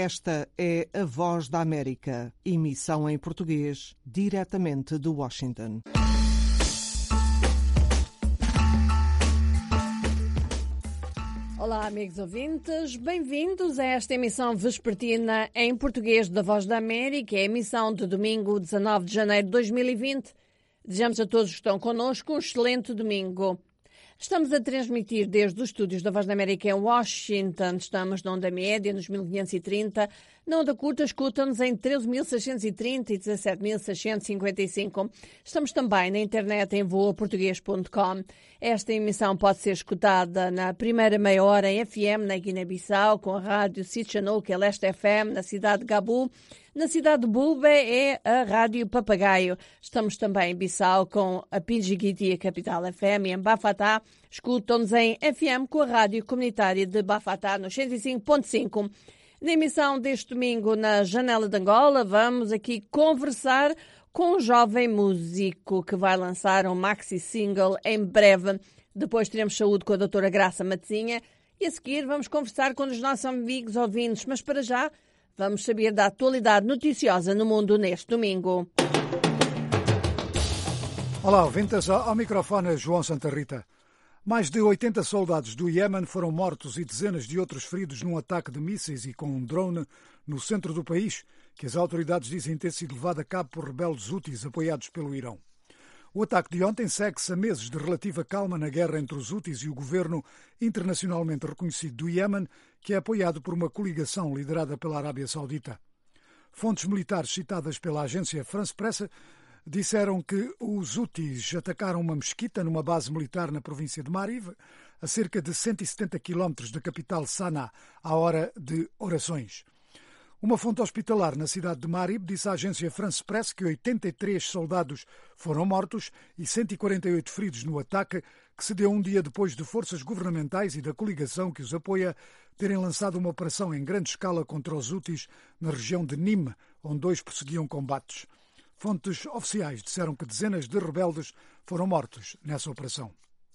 Esta é a Voz da América, emissão em português, diretamente de Washington. Olá, amigos ouvintes, bem-vindos a esta emissão vespertina em português da Voz da América, a emissão de domingo 19 de janeiro de 2020. Desejamos a todos que estão connosco um excelente domingo. Estamos a transmitir desde os estúdios da Voz da América em Washington. Estamos na onda média, nos 1530. Na onda curta, escutam-nos em 13.630 e 17.655. Estamos também na internet em voaportuguês.com. Esta emissão pode ser escutada na primeira meia hora em FM na Guiné-Bissau, com a rádio Sitchanou, que é Leste FM, na cidade de Gabu. Na cidade de Bulbe é a Rádio Papagaio. Estamos também em Bissau com a Pinjiquiti, a Capital FM, e em Bafatá escutam-nos em FM com a Rádio Comunitária de Bafatá, no 105.5. Na emissão deste domingo, na Janela de Angola, vamos aqui conversar com um jovem músico que vai lançar um maxi-single em breve. Depois teremos saúde com a doutora Graça Matezinha e a seguir vamos conversar com os nossos amigos ouvintes. Mas para já, vamos saber da atualidade noticiosa no mundo neste domingo. Olá, ouvintes, ao microfone João Santa Rita. Mais de 80 soldados do Iémen foram mortos e dezenas de outros feridos num ataque de mísseis e com um drone no centro do país, que as autoridades dizem ter sido levado a cabo por rebeldes houthis apoiados pelo Irão. O ataque de ontem segue-se a meses de relativa calma na guerra entre os houthis e o governo internacionalmente reconhecido do Iémen, que é apoiado por uma coligação liderada pela Arábia Saudita. Fontes militares citadas pela agência France Presse disseram que os houthis atacaram uma mesquita numa base militar na província de Marib, a cerca de 170 quilómetros da capital Sanaa, à hora de orações. Uma fonte hospitalar na cidade de Marib disse à agência France Presse que 83 soldados foram mortos e 148 feridos no ataque, que se deu um dia depois de forças governamentais e da coligação que os apoia terem lançado uma operação em grande escala contra os houthis na região de Nim, onde dois prosseguiam combates. Fontes oficiais disseram que dezenas de rebeldes foram mortos nessa operação.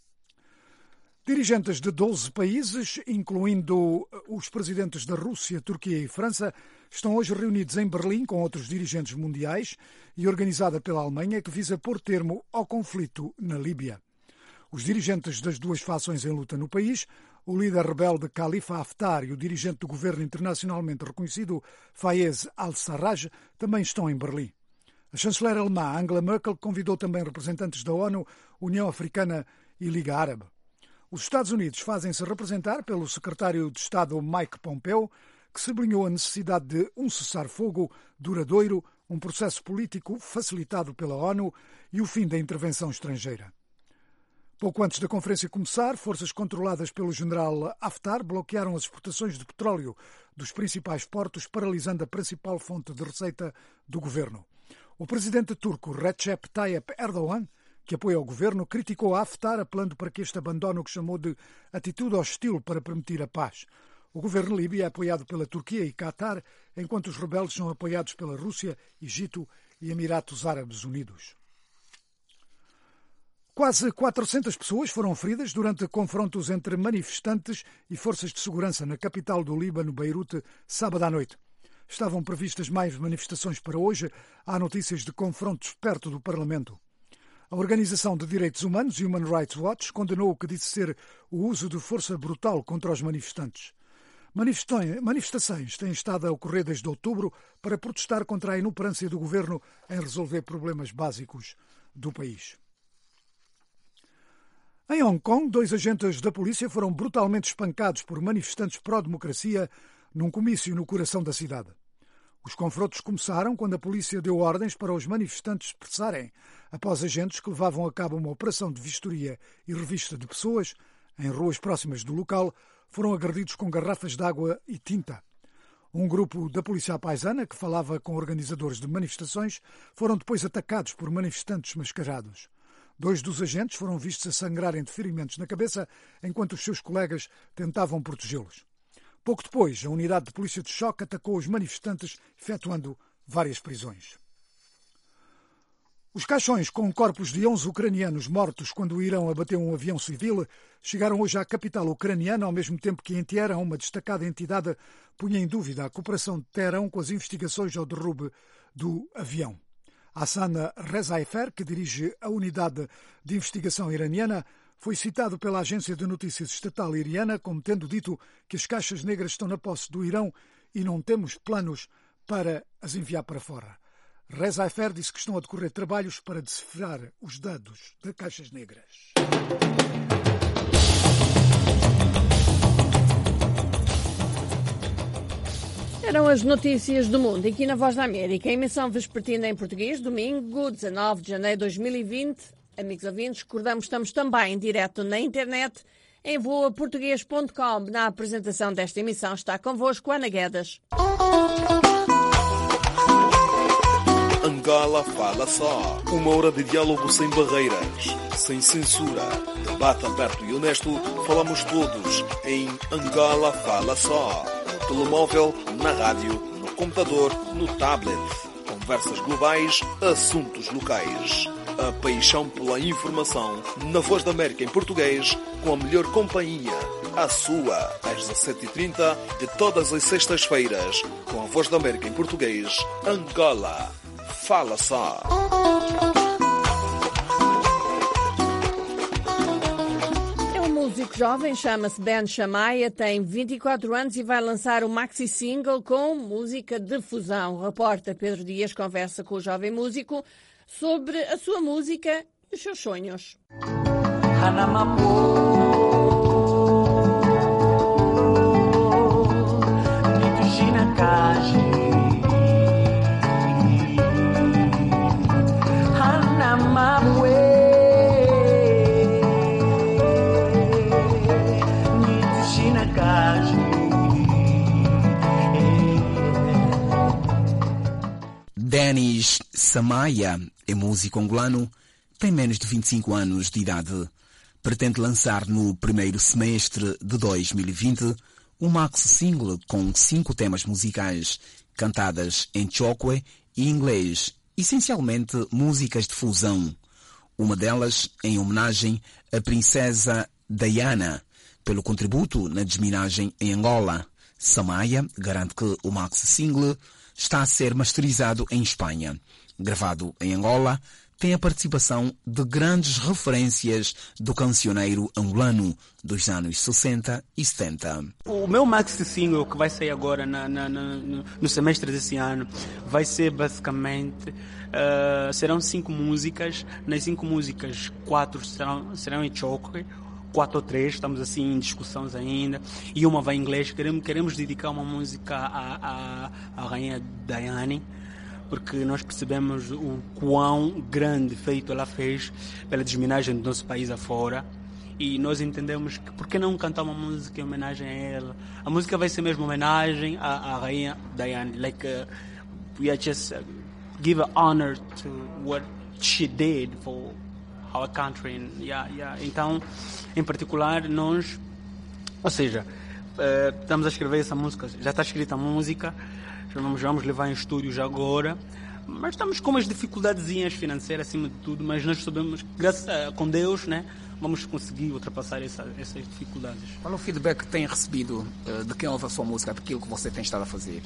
Dirigentes de 12 países, incluindo os presidentes da Rússia, Turquia e França, estão hoje reunidos em Berlim com outros dirigentes mundiais e organizada pela Alemanha, que visa pôr termo ao conflito na Líbia. Os dirigentes das duas fações em luta no país, o líder rebelde Khalifa Haftar e o dirigente do governo internacionalmente reconhecido Fayez al-Sarraj, também estão em Berlim. A chanceler alemã Angela Merkel convidou também representantes da ONU, União Africana e Liga Árabe. Os Estados Unidos fazem-se representar pelo secretário de Estado Mike Pompeo, que sublinhou a necessidade de um cessar-fogo duradouro, um processo político facilitado pela ONU e o fim da intervenção estrangeira. Pouco antes da conferência começar, forças controladas pelo general Haftar bloquearam as exportações de petróleo dos principais portos, paralisando a principal fonte de receita do governo. O presidente turco Recep Tayyip Erdogan, que apoia o governo, criticou Haftar, apelando para que este abandone o que chamou de atitude hostil para permitir a paz. O governo líbio é apoiado pela Turquia e Qatar, enquanto os rebeldes são apoiados pela Rússia, Egito e Emirados Árabes Unidos. Quase 400 pessoas foram feridas durante confrontos entre manifestantes e forças de segurança na capital do Líbano, Beirute, sábado à noite. Estavam previstas mais manifestações para hoje. Há notícias de confrontos perto do Parlamento. A Organização de Direitos Humanos, Human Rights Watch, condenou o que disse ser o uso de força brutal contra os manifestantes. Manifestações têm estado a ocorrer desde outubro para protestar contra a inoperância do governo em resolver problemas básicos do país. Em Hong Kong, 2 agentes da polícia foram brutalmente espancados por manifestantes pró-democracia num comício no coração da cidade. Os confrontos começaram quando a polícia deu ordens para os manifestantes expressarem, após agentes que levavam a cabo uma operação de vistoria e revista de pessoas, em ruas próximas do local, foram agredidos com garrafas de água e tinta. Um grupo da polícia paisana, que falava com organizadores de manifestações, foram depois atacados por manifestantes mascarados. 2 dos agentes foram vistos a sangrarem de ferimentos na cabeça, enquanto os seus colegas tentavam protegê-los. Pouco depois, a unidade de polícia de choque atacou os manifestantes, efetuando várias prisões. Os caixões com corpos de 11 ucranianos mortos quando o Irão abateu um avião civil chegaram hoje à capital ucraniana, ao mesmo tempo que em Teherão uma destacada entidade punha em dúvida a cooperação de Teherão com as investigações ao derrube do avião. Hassan Rezaifer, que dirige a unidade de investigação iraniana, foi citado pela agência de notícias estatal iriana como tendo dito que as caixas negras estão na posse do Irão e não temos planos para as enviar para fora. Rezaifer disse que estão a decorrer trabalhos para decifrar os dados das caixas negras. Eram as notícias do mundo aqui na Voz da América. A emissão vespertina em português, domingo, 19 de janeiro de 2020. Amigos ouvintes, recordamos, estamos também em direto na internet, em voaportuguês.com. Na apresentação desta emissão está convosco Ana Guedes. Angola Fala Só. 1 hora de diálogo sem barreiras, sem censura. Debate aberto e honesto. Falamos todos em Angola Fala Só. No telemóvel, na rádio, no computador, no tablet. Conversas globais, assuntos locais. A paixão pela informação na Voz da América em português, com a melhor companhia. A sua, às 17h30 de todas as sextas-feiras, com a Voz da América em português, Angola Fala Só. É um músico jovem, chama-se Ben Shamaya, tem 24 anos e vai lançar um maxi-single com música de fusão. O repórter Pedro Dias conversa com o jovem músico sobre a sua música e os seus sonhos. Denis Shamaya é músico angolano, tem menos de 25 anos de idade. Pretende lançar no primeiro semestre de 2020 um maxi-single com 5 temas musicais, cantadas em chokwe e inglês, essencialmente músicas de fusão. Uma delas em homenagem à princesa Diana, pelo contributo na desminagem em Angola. Shamaya garante que o maxi-single está a ser masterizado em Espanha. Gravado em Angola, tem a participação de grandes referências do cancioneiro angolano dos anos 60 e 70. O meu maxi-single que vai sair agora no semestre desse ano vai ser basicamente... serão 5 músicas. Nas 5 músicas, 4 serão em chokwe, 4 ou 3, estamos assim em discussões ainda, e uma vai em inglês. Queremos dedicar uma música à rainha Diana, porque nós percebemos o quão grande feito ela fez pela desminagem do nosso país afora, e nós entendemos que por que não cantar uma música em homenagem a ela. A música vai ser mesmo homenagem à rainha Diana, we are just give honor to what she did for our country. Então, em particular, nós, ou seja, estamos a escrever essa música, já está escrita a música, vamos levar em estúdio já agora, mas estamos com umas dificuldadezinhas financeiras acima de tudo, mas nós sabemos, com Deus, né, vamos conseguir ultrapassar essas dificuldades. Qual é o feedback que tem recebido de quem ouve a sua música, daquilo que você tem estado a fazer?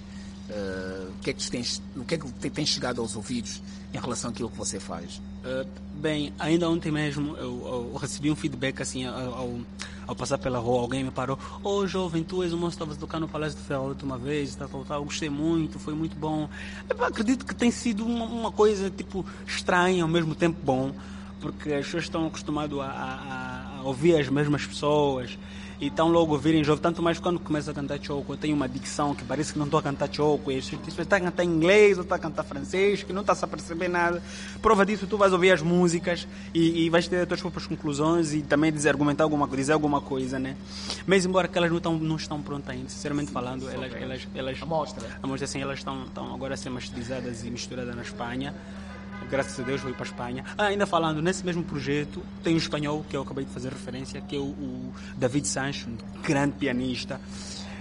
O que é que tem chegado aos ouvidos em relação àquilo que você faz? Bem, ainda ontem mesmo eu recebi um feedback assim, ao passar pela rua, alguém me parou: jovem, tu és o moço que estavas tocando no Palácio de Ferro a última vez, tal, eu gostei muito, foi muito bom. Eu acredito que tem sido uma coisa tipo estranha, ao mesmo tempo bom, porque as pessoas estão acostumadas a ouvir as mesmas pessoas e estão logo a ouvirem jovem, tanto mais quando começa a cantar chokwe. Eu tenho uma dicção que parece que não estou a cantar chokwe, está a cantar inglês ou está a cantar francês, que não está a perceber nada. Prova disso, tu vais ouvir as músicas e vais ter as tuas próprias conclusões e também dizer alguma coisa, né? Mas embora que elas não estão prontas ainda, sinceramente falando, elas a mostra assim, elas estão agora a ser masterizadas e misturadas na Espanha. Graças a Deus fui para a Espanha. Ainda falando nesse mesmo projeto, tem um espanhol que eu acabei de fazer referência, que é o David Sancho, um grande pianista.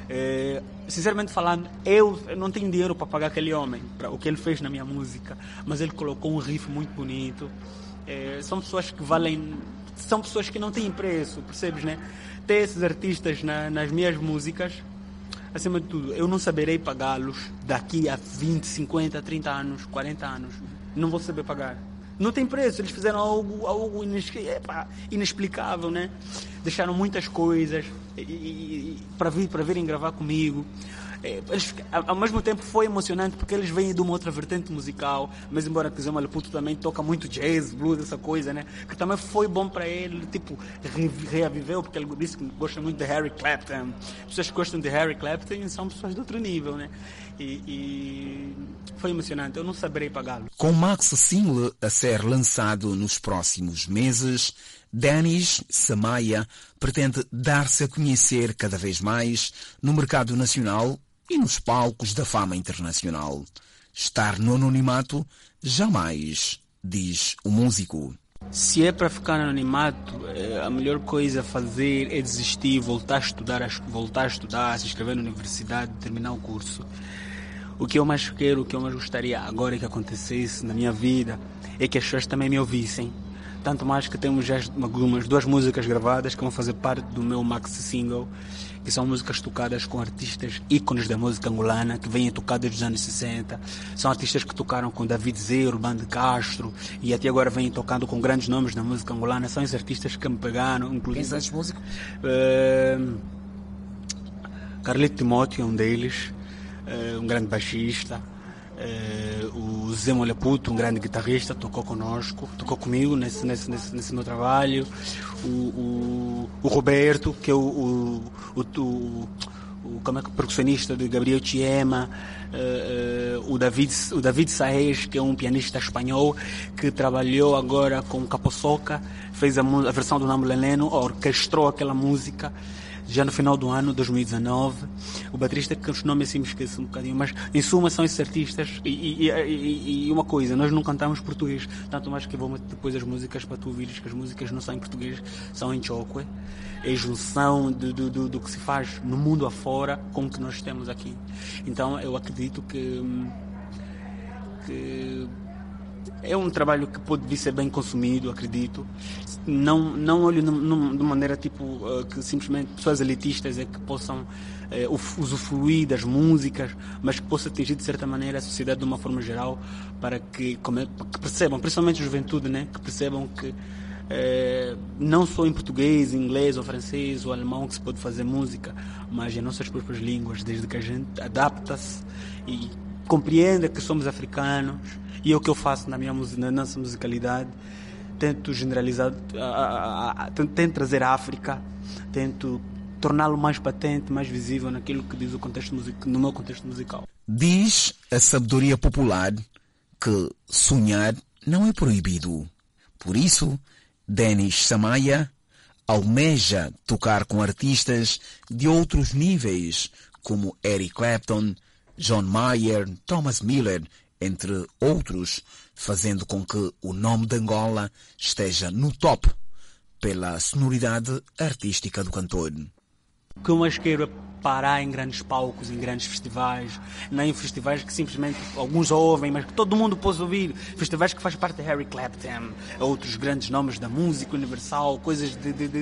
Sinceramente falando, eu não tenho dinheiro para pagar aquele homem, para o que ele fez na minha música, mas ele colocou um riff muito bonito. São pessoas que valem, são pessoas que não têm preço, percebes, né? Ter esses artistas nas minhas músicas, acima de tudo, eu não saberei pagá-los daqui a 20, 50, 30 anos, 40 anos. Não vou saber pagar. Não tem preço, eles fizeram algo inexplicável, né? Deixaram muitas coisas para virem gravar comigo. Ao mesmo tempo foi emocionante porque eles vêm de uma outra vertente musical, mas embora que Zé Maleputo também toca muito jazz, blues, essa coisa, né? Que também foi bom para ele, tipo, reaviveu, porque ele disse que gosta muito de Harry Clapton. As pessoas que gostam de Harry Clapton são pessoas de outro nível, né? E foi emocionante, eu não saberei pagá-lo. Com o maxi single a ser lançado nos próximos meses, Denis Samaia pretende dar-se a conhecer cada vez mais no mercado nacional e nos palcos da fama internacional. Estar no anonimato jamais, diz o músico. Se é para ficar no anonimato, a melhor coisa a fazer é desistir, voltar a estudar, se inscrever na universidade, terminar o curso. O que eu mais quero, o que eu mais gostaria agora que acontecesse na minha vida é que as pessoas também me ouvissem. Tanto mais que temos já algumas 2 músicas gravadas que vão fazer parte do meu maxi single, que são músicas tocadas com artistas ícones da música angolana, que vêm tocadas dos anos 60. São artistas que tocaram com David Zé, Urbano de Castro, e até agora vêm tocando com grandes nomes da música angolana. São esses artistas que me pegaram, inclusive. Quem são esses músicos? Carlito Timóteo é um deles, um grande baixista. O Zé Maleputo, um grande guitarrista, tocou comigo nesse meu trabalho. O Roberto, que é o percussionista de Gabriel Chiema. O David Saez, que é um pianista espanhol que trabalhou agora com Caposoca, fez a versão do Nambo Leleno, orquestrou aquela música já no final do ano 2019. O baterista, que os nomes assim me esqueço um bocadinho, mas em suma são esses artistas. E uma coisa, nós não cantamos português, tanto mais que vou meter depois as músicas para tu ouvires, que as músicas não são em português, são em chokwe. É a junção do que se faz no mundo afora com o que nós temos aqui. Então eu acredito que é um trabalho que pode vir ser bem consumido, acredito. Não olho de maneira tipo que simplesmente pessoas elitistas é que possam usufruir das músicas, mas que possa atingir de certa maneira a sociedade de uma forma geral, para que percebam, principalmente a juventude, né? Que percebam que não só em português, inglês ou francês ou alemão que se pode fazer música, mas em nossas próprias línguas, desde que a gente adapta-se e compreenda que somos africanos. E é o que eu faço na nossa musicalidade. Tento generalizar, tento trazer a África, tento torná-lo mais patente, mais visível naquilo que diz no meu contexto musical. Diz a sabedoria popular que sonhar não é proibido. Por isso, Denis Samaia almeja tocar com artistas de outros níveis, como Eric Clapton, John Mayer, Thomas Miller, entre outros, fazendo com que o nome de Angola esteja no top pela sonoridade artística do cantor. O que eu mais quero é parar em grandes palcos, em grandes festivais, não em festivais que simplesmente alguns ouvem, mas que todo mundo pode ouvir. Festivais que faz parte de Harry Clapton, outros grandes nomes da música universal, coisas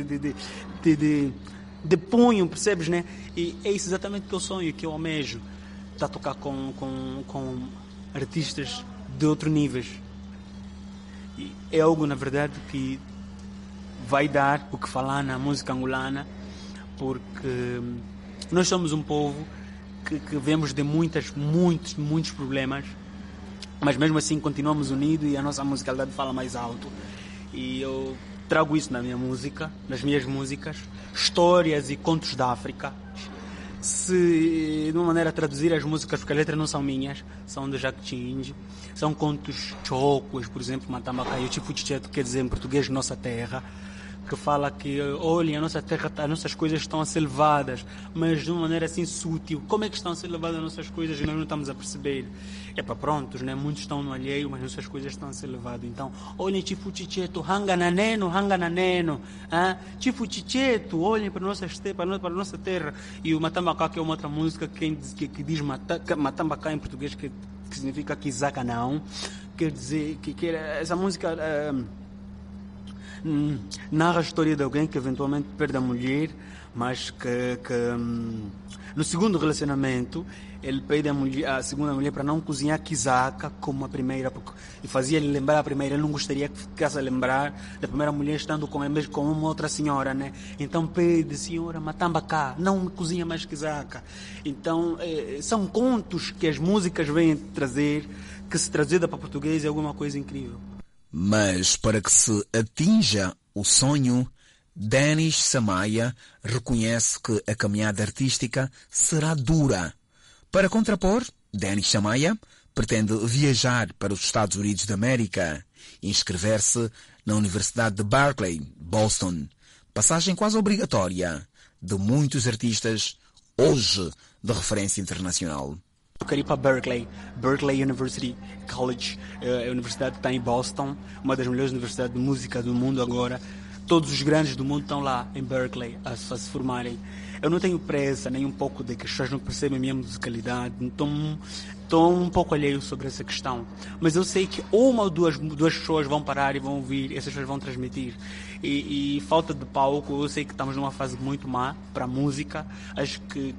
de punho, percebes, né? E é isso exatamente que eu sonho, que eu almejo. Está a tocar com artistas de outro nível. E é algo, na verdade, que vai dar o que falar na música angolana, porque nós somos um povo que vemos de muitos problemas, mas mesmo assim continuamos unidos e a nossa musicalidade fala mais alto. E eu trago isso na minha música, nas minhas músicas, histórias e contos da África. Se de uma maneira a traduzir as músicas, porque as letras não são minhas, são de Jacques Chinge, são contos chocuas, por exemplo, Matamba Caiu, tipo Tcheto, quer dizer em português Nossa Terra, que fala que, olhem, a nossa terra, as nossas coisas estão a ser levadas, mas de uma maneira assim sutil. Como é que estão a ser levadas as nossas coisas e nós não estamos a perceber? Prontos, né? Muitos estão no alheio, mas nossas coisas estão a ser levadas. Então, olhem, Chifu Chicheto, hanga na neno, Chifu Chicheto, olhem para a nossa terra. E o Matambacá, que é uma outra música que diz Matambacá em português, que significa Kizaka não, quer dizer que essa música narra a história de alguém que eventualmente perde a mulher, mas que no segundo relacionamento ele pede a segunda mulher para não cozinhar kizaka como a primeira, porque fazia-lhe lembrar a primeira. Ele não gostaria que ficasse a lembrar da primeira mulher estando com uma outra senhora, né? Então pede, senhora Matambacá, não me cozinha mais kizaka. Então são contos que as músicas vêm trazer, que se traduzida para português é alguma coisa incrível. Mas para que se atinja o sonho, Denis Samaya reconhece que a caminhada artística será dura. Para contrapor, Denis Samaya pretende viajar para os Estados Unidos da América e inscrever-se na Universidade de Berkeley, Boston, passagem quase obrigatória de muitos artistas hoje de referência internacional. Eu quero ir para Berkeley University College, a universidade que está em Boston, uma das melhores universidades de música do mundo agora. Todos os grandes do mundo estão lá em Berkeley a se formarem. Eu não tenho pressa nem um pouco de que as pessoas não percebem a minha musicalidade, estou um pouco alheio sobre essa questão. Mas eu sei que uma ou duas pessoas vão parar e vão ouvir, essas pessoas vão transmitir. E falta de palco, eu sei que estamos numa fase muito má para a música. Acho que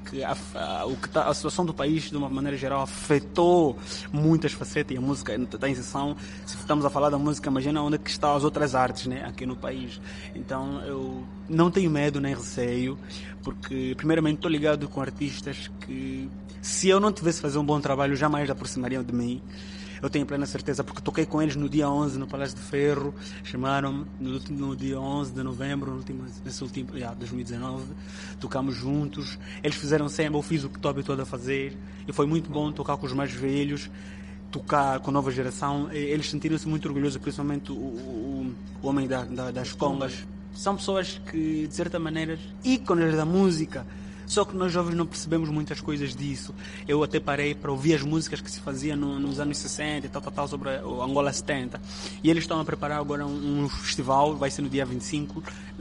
a situação do país, de uma maneira geral, afetou muitas facetas e a música está em exceção. Se estamos a falar da música, imagina onde é que estão as outras artes, né, aqui no país. Então eu não tenho medo nem receio, porque primeiramente estou ligado com artistas que, se eu não tivesse fazer um bom trabalho, jamais aproximariam de mim. Eu tenho plena certeza, porque toquei com eles no dia 11 no Palácio de Ferro, chamaram-me no dia 11 de novembro, nesse último 2019, tocamos juntos, eles fizeram sempre, eu fiz o que estou habituado a fazer, e foi muito bom tocar com os mais velhos, tocar com a nova geração. Eles sentiram-se muito orgulhosos, principalmente o homem das congas. São pessoas que, de certa maneira, ícones da música. Só que nós jovens não percebemos muitas coisas disso. Eu até parei para ouvir as músicas que se faziam nos anos 60 e tal, sobre o Angola 70. E eles estão a preparar agora um festival, vai ser no dia 25,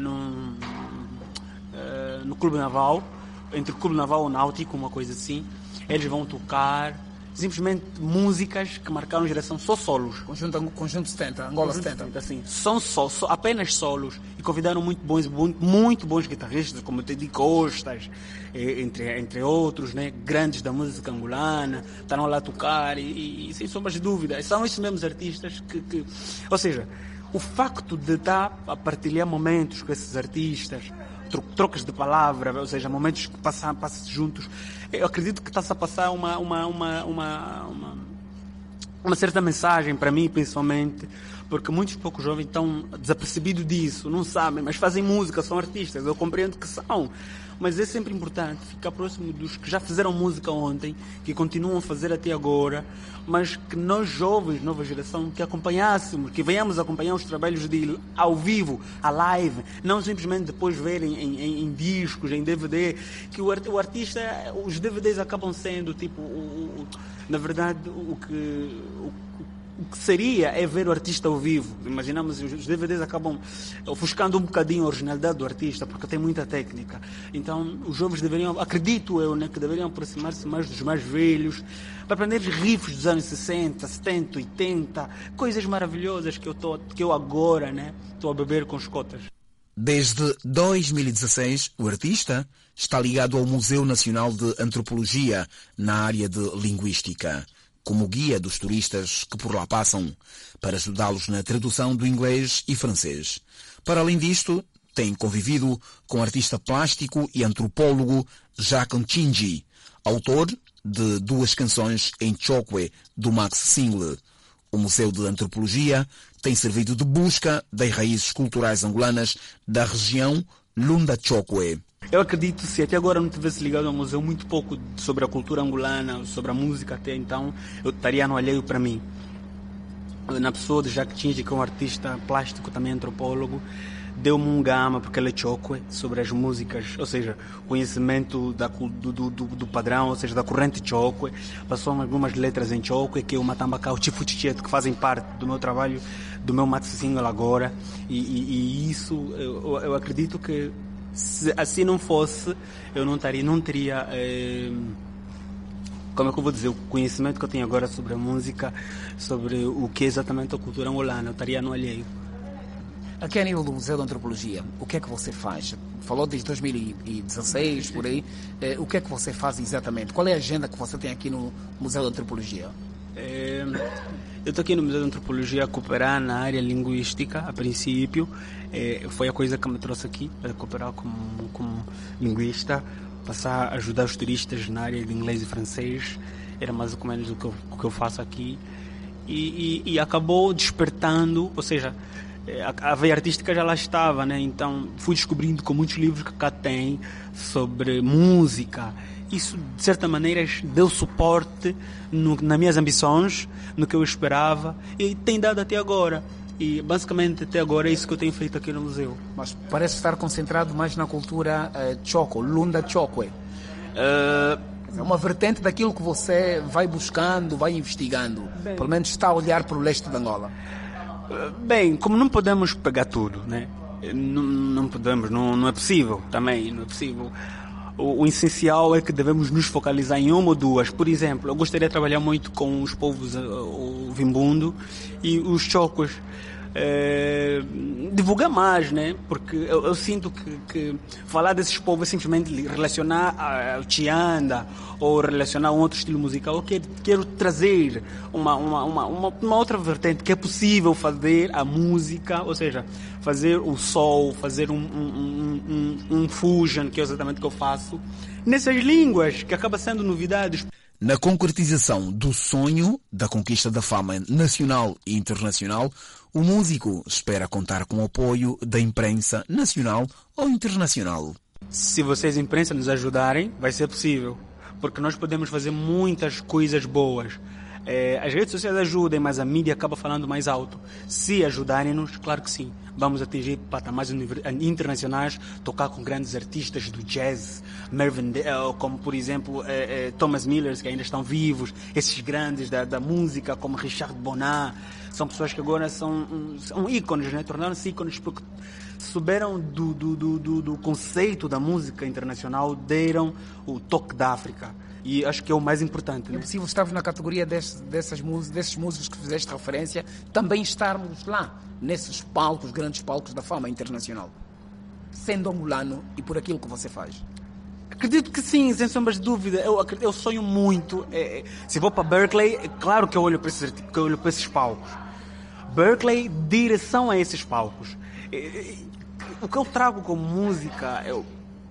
no Clube Naval, entre o Clube Naval e o Náutico, uma coisa assim. Eles vão tocar simplesmente músicas que marcaram geração, só solos. Conjunto 70, Angola 70. Assim, são apenas solos. E convidaram muito bons guitarristas, como o Teddy Costas, entre outros, né, grandes da música angolana, estavam lá a tocar e sem sombras de dúvida, são esses mesmos artistas que... Ou seja, o facto de estar a partilhar momentos com esses artistas, trocas de palavra, ou seja, momentos que passam juntos, eu acredito que está-se a passar uma certa mensagem para mim, principalmente, porque muitos poucos jovens estão desapercebidos disso, não sabem, mas fazem música, são artistas, eu compreendo que são, mas é sempre importante ficar próximo dos que já fizeram música ontem, que continuam a fazer até agora, mas que nós jovens, nova geração, que acompanhássemos, que venhamos acompanhar os trabalhos dele ao vivo, a live, não simplesmente depois verem em discos, em DVD, que o artista, os DVDs acabam sendo tipo, na verdade, o que seria é ver o artista ao vivo. Imaginamos, os DVDs acabam ofuscando um bocadinho a originalidade do artista, porque tem muita técnica. Então, os jovens deveriam, acredito eu, né, que deveriam aproximar-se mais dos mais velhos, para aprender os riffs dos anos 60, 70, 80, coisas maravilhosas que eu agora, né, estou a beber com os cotas. Desde 2016, o artista está ligado ao Museu Nacional de Antropologia na área de Linguística, como guia dos turistas que por lá passam, para ajudá-los na tradução do inglês e francês. Para além disto, tem convivido com o artista plástico e antropólogo Jacques Nchinji, autor de 2 canções em Chokwe, do Max Single. O Museu de Antropologia tem servido de busca das raízes culturais angolanas da região Lunda Chokwe. Eu acredito, se até agora não tivesse ligado ao museu muito pouco sobre a cultura angolana, sobre a música até então, eu estaria no alheio para mim. Na pessoa de Jacques Nchinji, que é um artista plástico, também antropólogo, deu-me um gama, porque ele é chokwe, sobre as músicas, ou seja, conhecimento do padrão, ou seja, da corrente chokwe. Passou algumas letras em chokwe, que é o matambacau, chifuchicheto, que fazem parte do meu trabalho, do meu matsu single agora. E isso, eu acredito que se assim não fosse, eu não teria como é que eu vou dizer, o conhecimento que eu tenho agora sobre a música, sobre o que é exatamente a cultura angolana, eu estaria no alheio. Aqui a nível do Museu de Antropologia, o que é que você faz? Falou desde 2016, por aí. O que é que você faz exatamente? Qual é a agenda que você tem aqui no Museu de Antropologia? Eu estou aqui no Museu de Antropologia a cooperar na área linguística, a princípio. Foi a coisa que me trouxe aqui, a cooperar como linguista, passar a ajudar os turistas na área de inglês e francês. Era mais ou menos o que eu faço aqui. E acabou despertando, ou seja, a veia artística já lá estava, né? Então fui descobrindo com muitos livros que cá tem sobre música. Isso, de certa maneira, deu suporte nas minhas ambições, no que eu esperava, e tem dado até agora. E, basicamente, até agora é isso que eu tenho feito aqui no museu. Mas parece estar concentrado mais na cultura Choko, Lunda Chokwe. É uma vertente daquilo que você vai buscando, vai investigando. Bem, pelo menos está a olhar para o leste de Angola. Bem, como não podemos pegar tudo, né? Não podemos, não é possível também, não é possível. O essencial é que devemos nos focalizar em uma ou duas. Por exemplo, eu gostaria de trabalhar muito com os povos o Vimbundo e os Chocos. Divulgar mais, né? Porque eu sinto que falar desses povos é simplesmente relacionar ao Tianda ou relacionar a um outro estilo musical. Eu quero trazer uma outra vertente, que é possível fazer a música, ou seja, fazer o soul, fazer um fusion, que é exatamente o que eu faço, nessas línguas, que acaba sendo novidades. Na concretização do sonho da conquista da fama nacional e internacional, o músico espera contar com o apoio da imprensa nacional ou internacional. Se vocês, imprensa, nos ajudarem, vai ser possível, porque nós podemos fazer muitas coisas boas. As redes sociais ajudam, mas a mídia acaba falando mais alto. Se ajudarem-nos, claro que sim. Vamos atingir patamares internacionais, tocar com grandes artistas do jazz, como por exemplo Thomas Miller, que ainda estão vivos, esses grandes da música, como Richard Bonin. São pessoas que agora são ícones, né? Tornaram-se ícones porque souberam do conceito da música internacional, deram o toque da África. E acho que é o mais importante. É possível estarmos na categoria desses músicos que fizeste referência, também estarmos lá, nesses palcos, grandes palcos da fama internacional, sendo angolano e por aquilo que você faz. Acredito que sim, sem sombras de dúvida. Eu sonho muito. Se vou para Berkeley, é claro que eu olho para esses palcos. Berkeley, direção a esses palcos. O que eu trago como música, eu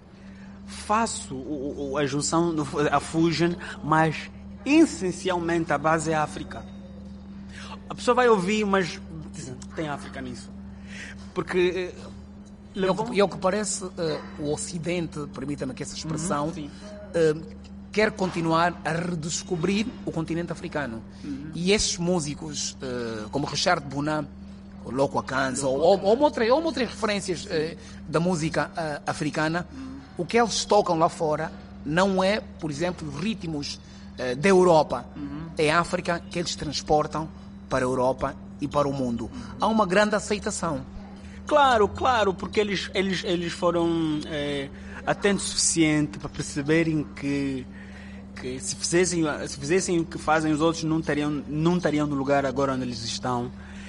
faço a junção, a fusion, mas essencialmente a base é a África. A pessoa vai ouvir, mas tem África nisso. Porque e ao que parece, o Ocidente, permita-me que essa expressão, quer continuar a redescobrir o continente africano. E esses músicos, como Richard Bonin, o Loco Akanza, ou outras referências da música africana, o que eles tocam lá fora não é, por exemplo, ritmos da Europa. É a África que eles transportam para a Europa e para o mundo. Há uma grande aceitação. Claro, porque eles foram atentos o suficiente para perceberem que se fizessem o que fazem os outros, não estariam no lugar agora onde eles estão.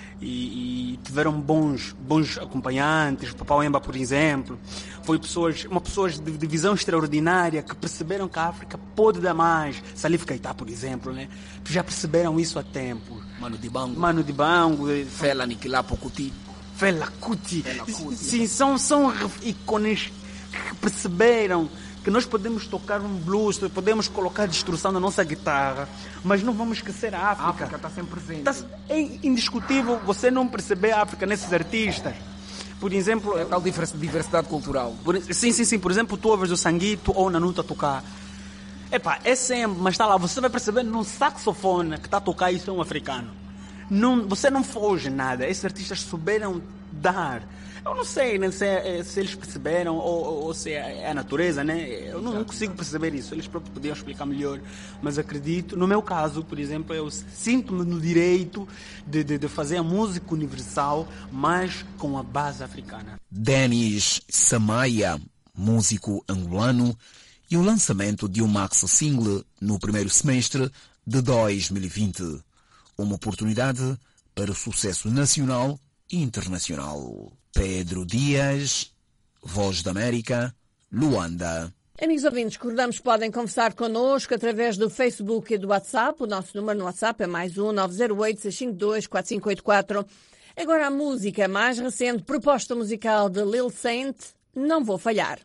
E tiveram bons acompanhantes. O Papau Emba, por exemplo, foi uma pessoa de visão extraordinária, que perceberam que a África pode dar mais. Salif Keita, por exemplo, né? Já perceberam isso há tempo. Manu Dibango, Fela Niquilapo Kuti. Fela Kuti. Sim, são ícones que perceberam que nós podemos tocar um blues, podemos colocar distorção na nossa guitarra, mas não vamos esquecer a África. A África está sempre presente. É indiscutível você não perceber a África nesses artistas. Por exemplo... É tal diversidade cultural. Sim. Por exemplo, tu ouves o Sanguito ou o Nanuta tocar. É sempre, mas está lá, você vai perceber no saxofone que está a tocar, isso é um africano. Você não foge nada. Esses artistas souberam dar. Eu não sei, né, se eles perceberam ou se é a natureza, né? Eu não consigo perceber isso. Eles próprios podiam explicar melhor. Mas acredito, no meu caso, por exemplo, eu sinto-me no direito de fazer a música universal, mas com a base africana. Denis Samaia, músico angolano, e o lançamento de um maxi single no primeiro semestre de 2020. Uma oportunidade para o sucesso nacional e internacional. Pedro Dias, Voz da América, Luanda. Amigos ouvintes, recordamos que podem conversar connosco através do Facebook e do WhatsApp. O nosso número no WhatsApp é +1 908 652 4584. Agora a música mais recente, proposta musical de Lil Saint, Não Vou Falhar.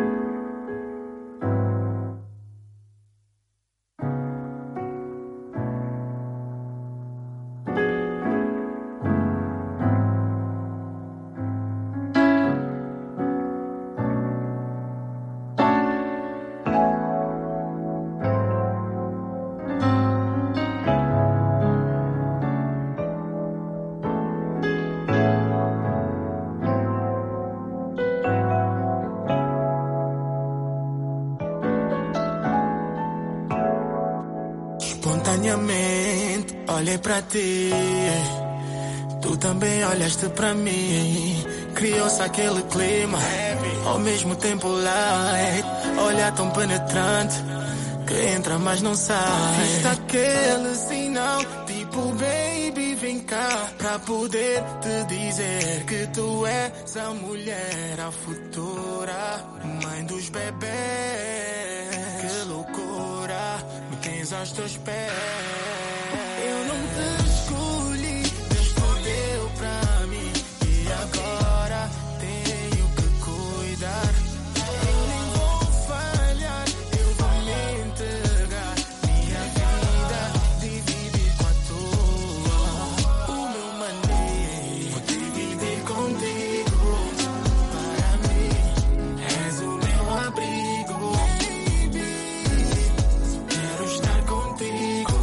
Espontaneamente olhei pra ti, tu também olhaste pra mim. Criou-se aquele clima, ao mesmo tempo light. Olhar tão penetrante, que entra mas não sai. Fiz aquele sinal, tipo baby vem cá, pra poder te dizer que tu és a mulher, a futura mãe dos bebês. Que loucura, me tens aos teus pés. Eu não te escolhi, Deus te deu pra mim, e agora tenho que cuidar. Eu nem vou falhar, eu vou me entregar. Minha vida dividir com a tua. O meu maneiro vou dividir contigo. Para mim és o meu abrigo. Quero estar contigo.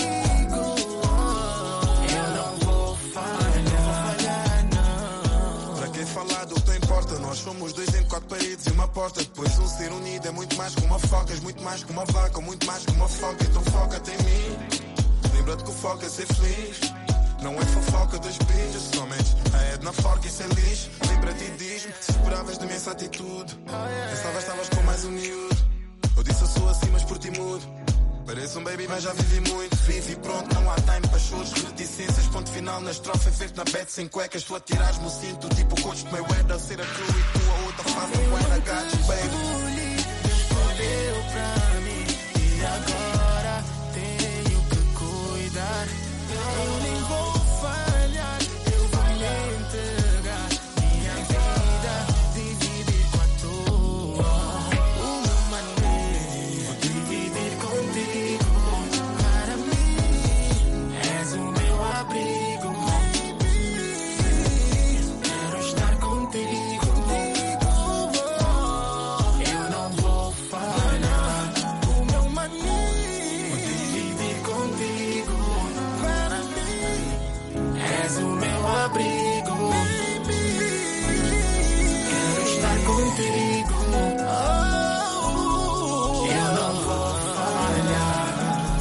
Eu não vou falhar, não. Para quem falar do que não importa, nós somos dois em quatro paredes e uma porta. Depois de um ser unido é muito mais que uma foca. És muito mais que uma vaca, muito mais que uma foca. Então foca-te em mim. Lembra-te que o foco é ser feliz. Não é fofoca das pintas, somente a Edna Forca, isso é lixo. Lembra-te e diz-me se esperavas de mim essa atitude. Pensavas estavas com mais um miúdo. Eu disse eu sou assim, mas por ti mudo. Pareço um baby, mas já vivi muito. Vive e pronto, não há time para shows, reticências. Ponto final na estrofe, efeito na bet sem cuecas. Tu atirares-me o cinto, tipo o coach de Mayweather. Ser a crew e tu a outra face, não é na gata, baby. Deus deu pra mim, e agora tenho que cuidar. Eu nem vou falhar, eu vou me entregar. Minha vida dividir com a tua. O meu maneiro vou dividir contigo. Para mim és o meu abrigo. Quero estar contigo. Eu não vou falhar. O meu maneiro vou dividir contigo. Para mim és o meu abrigo. Quero estar contigo. Eu não vou falhar.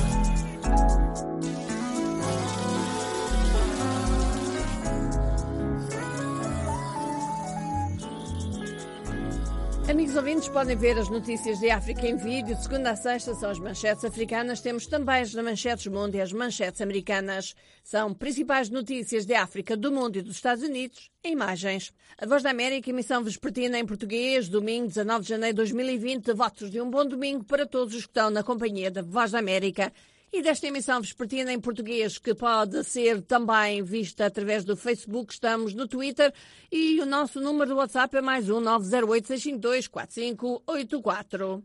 Amigos ouvintes, podem ver as notícias de África em vídeo. De segunda a sexta são as manchetes africanas. Temos também as manchetes do mundo e as manchetes americanas. São principais notícias de África, do mundo e dos Estados Unidos em imagens. A Voz da América, emissão vespertina em português, domingo 19 de janeiro de 2020. Votos de um bom domingo para todos os que estão na companhia da Voz da América. E desta emissão vespertina em português, que pode ser também vista através do Facebook, estamos no Twitter e o nosso número do WhatsApp é +1 908 652 4584.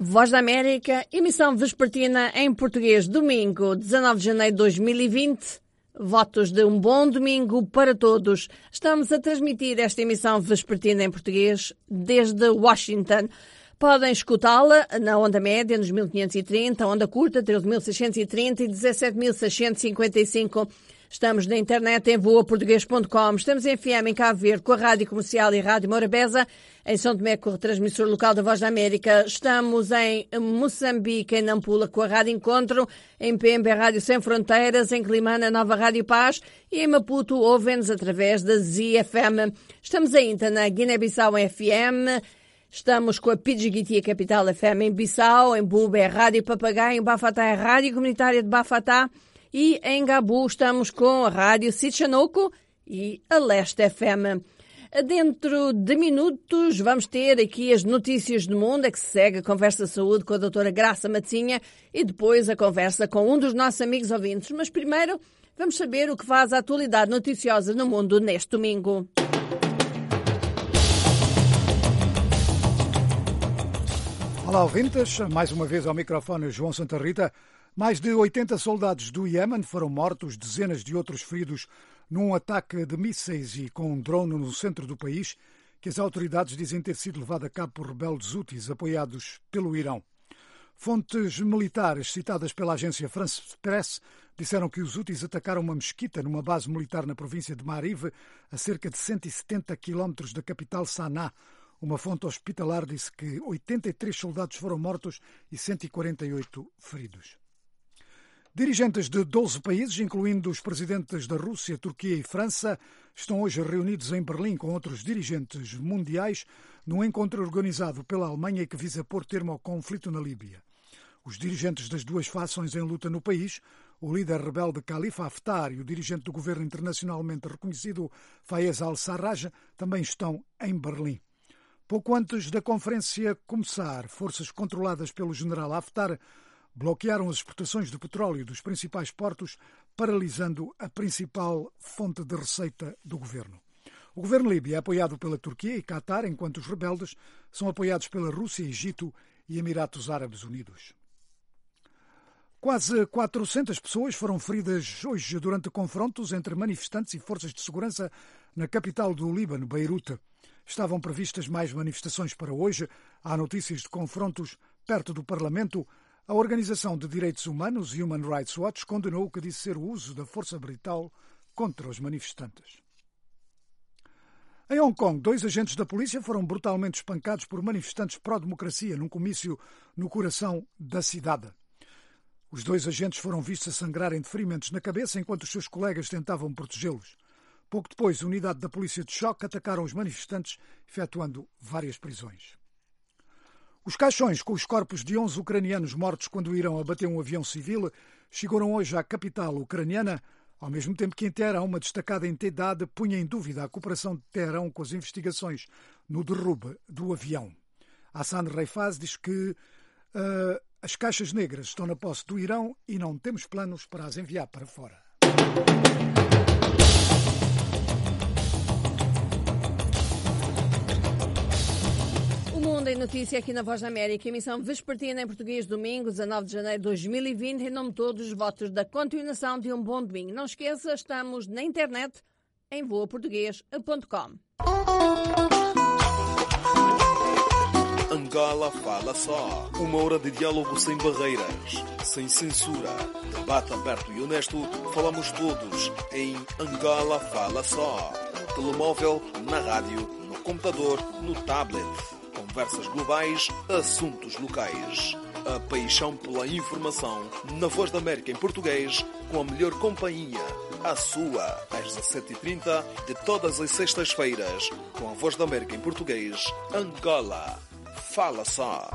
Voz da América, emissão vespertina em português, domingo, 19 de janeiro de 2020. Votos de um bom domingo para todos. Estamos a transmitir esta emissão vespertina em português desde Washington. Podem escutá-la na onda média, nos 1530, onda curta, 13.630 e 17.655. Estamos na internet em voaportuguês.com. Estamos em FM em Cabo Verde com a Rádio Comercial e Rádio Morabeza. Em São Tomé com o retransmissor local da Voz da América. Estamos em Moçambique, em Nampula, com a Rádio Encontro. Em Pemba, Rádio Sem Fronteiras. Em Climana, Nova Rádio Paz. E em Maputo, ouvem-nos através da ZFM. Estamos ainda na Guiné-Bissau em FM. Estamos com a Pidgiguitia Capital FM em Bissau. Em Buba, Rádio Papagaio. Em Bafatá, Rádio Comunitária de Bafatá. E em Gabu estamos com a Rádio Sitchanoco e a Leste FM. Dentro de minutos vamos ter aqui as notícias do mundo, é que se segue a Conversa de Saúde com a doutora Graça Matzinha e depois a conversa com um dos nossos amigos ouvintes. Mas primeiro vamos saber o que faz a atualidade noticiosa no mundo neste domingo. Olá, ouvintes. Mais uma vez ao microfone João Santa Rita. Mais de 80 soldados do Iémen foram mortos, dezenas de outros feridos num ataque de mísseis e com um drone no centro do país, que as autoridades dizem ter sido levado a cabo por rebeldes houthis apoiados pelo Irão. Fontes militares citadas pela agência France Press disseram que os houthis atacaram uma mesquita numa base militar na província de Ma'arib, a cerca de 170 quilómetros da capital Sanaa. Uma fonte hospitalar disse que 83 soldados foram mortos e 148 feridos. Dirigentes de 12 países, incluindo os presidentes da Rússia, Turquia e França, estão hoje reunidos em Berlim com outros dirigentes mundiais num encontro organizado pela Alemanha que visa pôr termo ao conflito na Líbia. Os dirigentes das duas fações em luta no país, o líder rebelde Khalifa Haftar e o dirigente do governo internacionalmente reconhecido Fayez al-Sarraj, também estão em Berlim. Pouco antes da conferência começar, forças controladas pelo general Haftar bloquearam as exportações de petróleo dos principais portos, paralisando a principal fonte de receita do governo. O governo líbio é apoiado pela Turquia e Qatar, enquanto os rebeldes são apoiados pela Rússia, Egito e Emirados Árabes Unidos. Quase 400 pessoas foram feridas hoje durante confrontos entre manifestantes e forças de segurança na capital do Líbano, Beirute. Estavam previstas mais manifestações para hoje. Há notícias de confrontos perto do Parlamento. A Organização de Direitos Humanos, Human Rights Watch, condenou o que disse ser o uso da força brutal contra os manifestantes. Em Hong Kong, 2 agentes da polícia foram brutalmente espancados por manifestantes pró-democracia num comício no coração da cidade. Os 2 agentes foram vistos a sangrarem de ferimentos na cabeça enquanto os seus colegas tentavam protegê-los. Pouco depois, a unidade da polícia de choque atacaram os manifestantes, efetuando várias prisões. Os caixões com os corpos de 11 ucranianos mortos quando irão abater um avião civil chegaram hoje à capital ucraniana, ao mesmo tempo que em Teherão uma destacada entidade punha em dúvida a cooperação de Teherão com as investigações no derrube do avião. Hassan Reifaz diz que as caixas negras estão na posse do Irão e não temos planos para as enviar para fora. Mundo em Notícia aqui na Voz da América, emissão vespertina em português, domingo, 19 de janeiro de 2020, em nome de todos os votos da continuação de um bom domingo. Não esqueça, estamos na internet em voaportuguês.com. Angola Fala Só. Uma hora de diálogo sem barreiras, sem censura, debate aberto e honesto. Falamos todos em Angola Fala Só. No telemóvel, na rádio, no computador, no tablet. Conversas globais, assuntos locais. A paixão pela informação na Voz da América em português, com a melhor companhia. A sua, às 17h30 de todas as sextas-feiras, com a Voz da América em português, Angola Fala Só.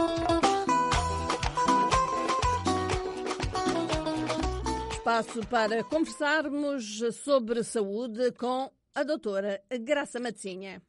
Espaço para conversarmos sobre saúde com a doutora Graça Matzinha.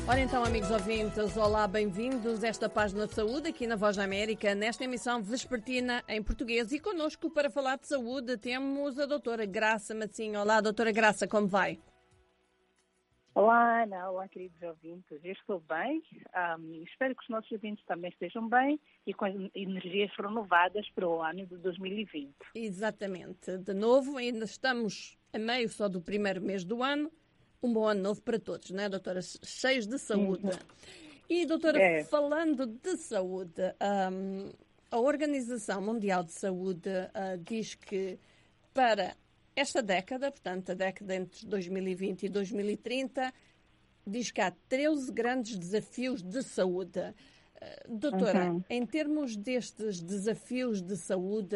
Ora então, amigos ouvintes, olá, bem-vindos a esta página de saúde aqui na Voz da América, nesta emissão vespertina em português. E connosco para falar de saúde temos a doutora Graça Matinho. Olá, doutora Graça, como vai? Olá, Ana. Olá, queridos ouvintes. Eu estou bem. Espero que os nossos ouvintes também estejam bem e com energias renovadas para o ano de 2020. Exatamente. De novo, ainda estamos a meio só do primeiro mês do ano. Um bom ano novo para todos, não é, doutora? Cheios de saúde. E, doutora, falando de saúde, a Organização Mundial de Saúde diz que para esta década, portanto, a década entre 2020 e 2030, diz que há 13 grandes desafios de saúde. Doutora, em termos destes desafios de saúde,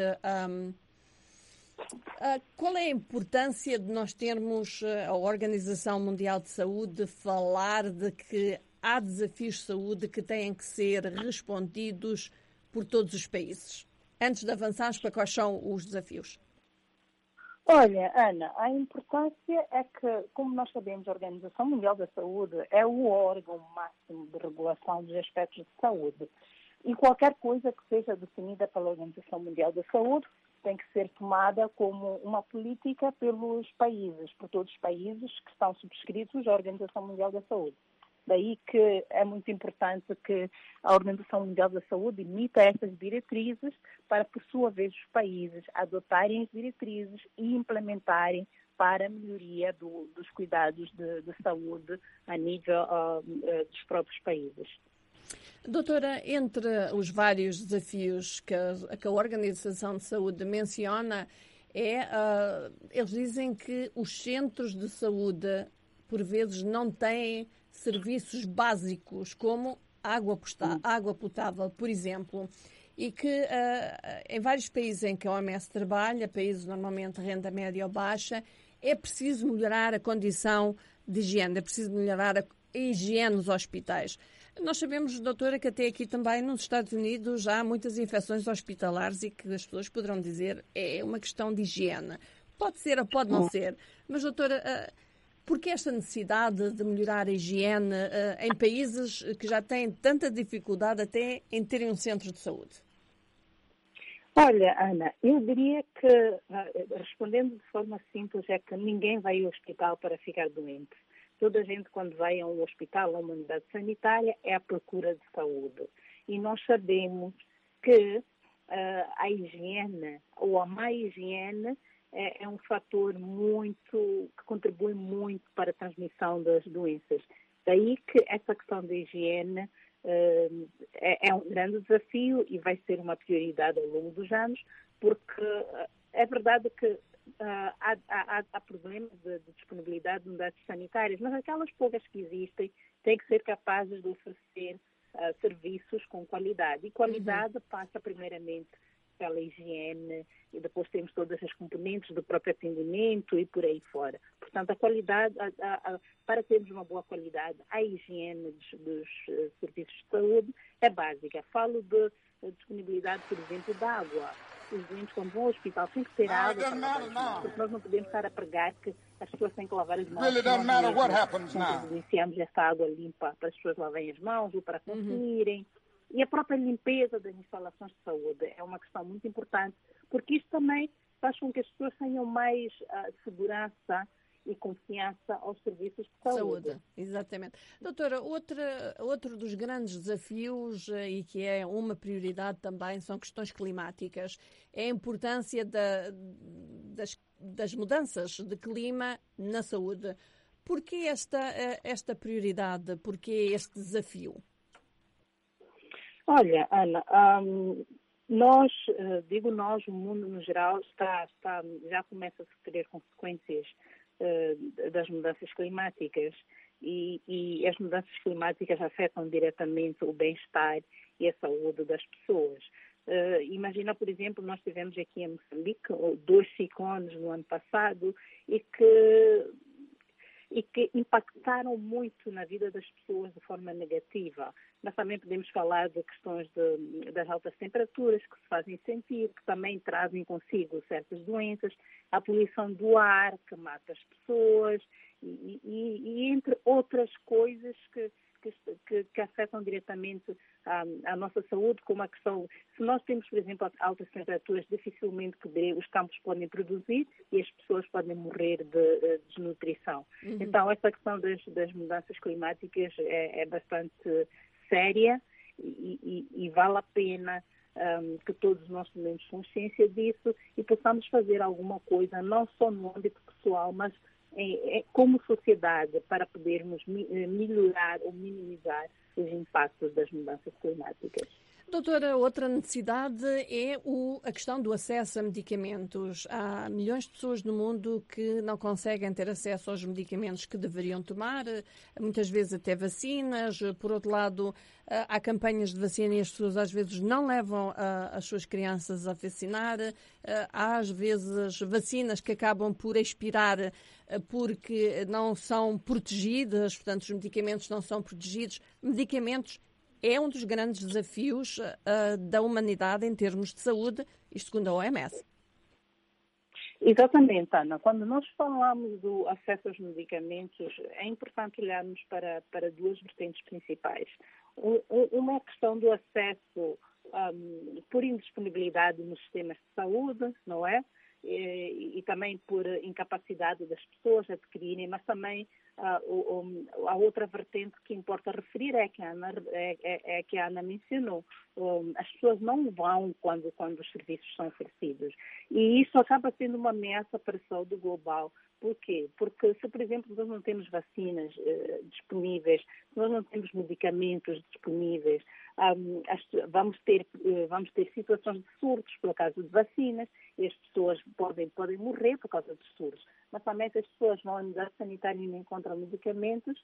qual é a importância de nós termos a Organização Mundial de Saúde falar de que há desafios de saúde que têm que ser respondidos por todos os países? Antes de avançarmos para quais são os desafios. Olha, Ana, a importância é que, como nós sabemos, a Organização Mundial da Saúde é o órgão máximo de regulação dos aspectos de saúde. E qualquer coisa que seja definida pela Organização Mundial da Saúde tem que ser tomada como uma política pelos países, por todos os países que estão subscritos à Organização Mundial da Saúde. Daí que é muito importante que a Organização Mundial da Saúde emita essas diretrizes para, por sua vez, os países adotarem as diretrizes e implementarem para a melhoria dos cuidados de saúde a nível dos próprios países. Doutora, entre os vários desafios que a Organização de Saúde menciona, eles dizem que os centros de saúde, por vezes, não têm serviços básicos, como água potável, por exemplo, e que em vários países em que a OMS trabalha, países normalmente de renda média ou baixa, é preciso melhorar a condição de higiene, é preciso melhorar a higiene nos hospitais. Nós sabemos, doutora, que até aqui também nos Estados Unidos há muitas infecções hospitalares e que as pessoas poderão dizer é uma questão de higiene. Pode ser ou pode não ser. Mas, doutora, por que esta necessidade de melhorar a higiene em países que já têm tanta dificuldade até em terem um centro de saúde? Olha, Ana, eu diria que, respondendo de forma simples, é que ninguém vai ao hospital para ficar doente. Toda a gente, quando vai a um hospital, a uma unidade sanitária, é à procura de saúde. E nós sabemos que a higiene, ou a má higiene, é um fator que contribui muito para a transmissão das doenças. Daí que essa questão da higiene é um grande desafio e vai ser uma prioridade ao longo dos anos, porque é verdade que há problemas de disponibilidade de unidades sanitárias, mas aquelas poucas que existem têm que ser capazes de oferecer serviços com qualidade. E qualidade passa primeiramente pela higiene e depois temos todas as componentes do próprio atendimento e por aí fora. Portanto, a qualidade, para termos uma boa qualidade, a higiene dos serviços de saúde é básica. Falo de disponibilidade, por exemplo, de água. Os doentes, quando vão ao hospital, têm que ter água para lavar as mãos, porque nós não podemos estar a pregar que as pessoas têm que lavar as mãos. Nós iniciamos essa água limpa para as pessoas lavarem as mãos ou para consumirem. E a própria limpeza das instalações de saúde é uma questão muito importante, porque isto também faz com que as pessoas tenham mais segurança e confiança aos serviços de saúde. Exatamente. Doutora, outro dos grandes desafios e que é uma prioridade também são questões climáticas. É a importância das mudanças de clima na saúde. Por que esta prioridade? Por que este desafio? Olha, Ana, o mundo no geral já começa a sofrer consequências das mudanças climáticas e as mudanças climáticas afetam diretamente o bem-estar e a saúde das pessoas. Imagina, por exemplo, nós tivemos aqui em Moçambique 2 ciclones no ano passado e que impactaram muito na vida das pessoas de forma negativa. Nós também podemos falar de questões das altas temperaturas que se fazem sentir, que também trazem consigo certas doenças, a poluição do ar que mata as pessoas e entre outras coisas que afetam diretamente a nossa saúde, como a questão, se nós temos, por exemplo, altas temperaturas, dificilmente os campos podem produzir e as pessoas podem morrer de desnutrição. Então, essa questão das mudanças climáticas é bastante séria e vale a pena que todos nós tenhamos consciência disso e possamos fazer alguma coisa, não só no âmbito pessoal, mas como sociedade, para podermos melhorar ou minimizar os impactos das mudanças climáticas. Doutora, outra necessidade é a questão do acesso a medicamentos. Há milhões de pessoas no mundo que não conseguem ter acesso aos medicamentos que deveriam tomar, muitas vezes até vacinas. Por outro lado, há campanhas de vacina e as pessoas às vezes não levam as suas crianças a vacinar. Há às vezes vacinas que acabam por expirar porque não são protegidas, portanto os medicamentos não são protegidos. Medicamentos é um dos grandes desafios da humanidade em termos de saúde, isto segundo a OMS. Exatamente, Ana. Quando nós falamos do acesso aos medicamentos, é importante olharmos para duas vertentes principais. Uma é a questão do acesso por indisponibilidade nos sistemas de saúde, não é? E também por incapacidade das pessoas adquirirem, mas também a outra vertente que importa referir é que a Ana mencionou. As pessoas não vão quando os serviços são oferecidos. E isso acaba sendo uma ameaça para a saúde global. Por quê? Porque se, por exemplo, nós não temos vacinas disponíveis, se nós não temos medicamentos disponíveis, vamos ter situações de surtos por causa de vacinas, e as pessoas podem morrer por causa de surtos. Mas também se as pessoas vão à unidade sanitária e não encontram medicamentos,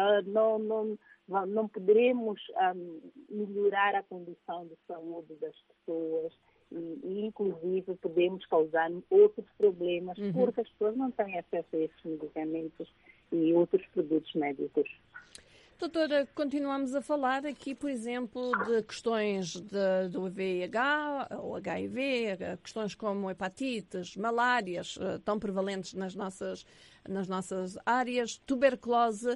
não poderemos melhorar a condição de saúde das pessoas e inclusive podemos causar outros problemas porque as pessoas não têm acesso a esses medicamentos e outros produtos médicos. Doutora, continuamos a falar aqui, por exemplo, de questões do VIH ou HIV, questões como hepatites, malárias, tão prevalentes nas nossas áreas. Tuberculose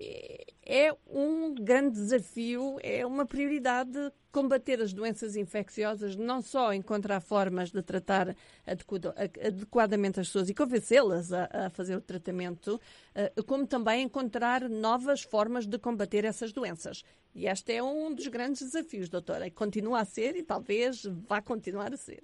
é um grande desafio, é uma prioridade combater as doenças infecciosas, não só encontrar formas de tratar adequadamente as pessoas e convencê-las a fazer o tratamento, como também encontrar novas formas de combater essas doenças. E este é um dos grandes desafios, doutora, e continua a ser e talvez vá continuar a ser.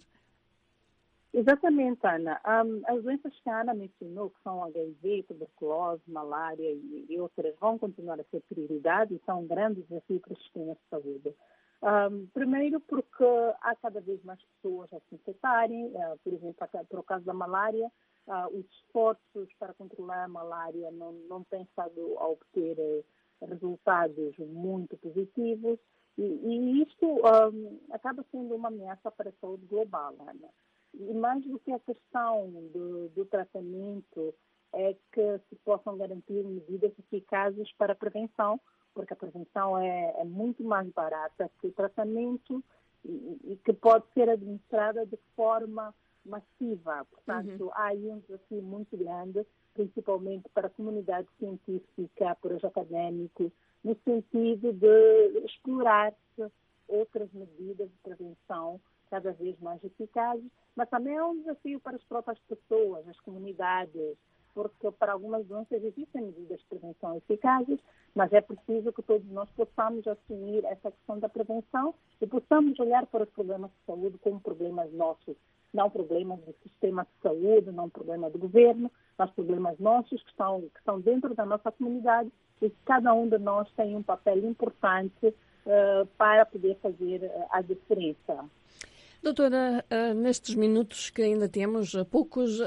Exatamente, Ana. As doenças que a Ana mencionou, que são HIV, tuberculose, malária e outras, vão continuar a ser prioridade e são um grande desafio para os sistemas de saúde. Primeiro porque há cada vez mais pessoas a se infectarem, por exemplo, por causa da malária, os esforços para controlar a malária não têm estado a obter resultados muito positivos e isto acaba sendo uma ameaça para a saúde global, Ana. E mais do que a questão do tratamento é que se possam garantir medidas eficazes para a prevenção, porque a prevenção é muito mais barata que o tratamento e que pode ser administrada de forma massiva. Portanto, há aí um desafio muito grande, principalmente para a comunidade científica, para os académicos, no sentido de explorar-se outras medidas de prevenção cada vez mais eficazes, mas também é um desafio para as próprias pessoas, as comunidades, porque para algumas doenças existem medidas de prevenção eficazes, mas é preciso que todos nós possamos assumir essa questão da prevenção e possamos olhar para os problemas de saúde como problemas nossos, não problemas do sistema de saúde, não problemas do governo, mas problemas nossos que estão dentro da nossa comunidade e que cada um de nós tem um papel importante para poder fazer a diferença. Doutora, nestes minutos que ainda temos, poucos,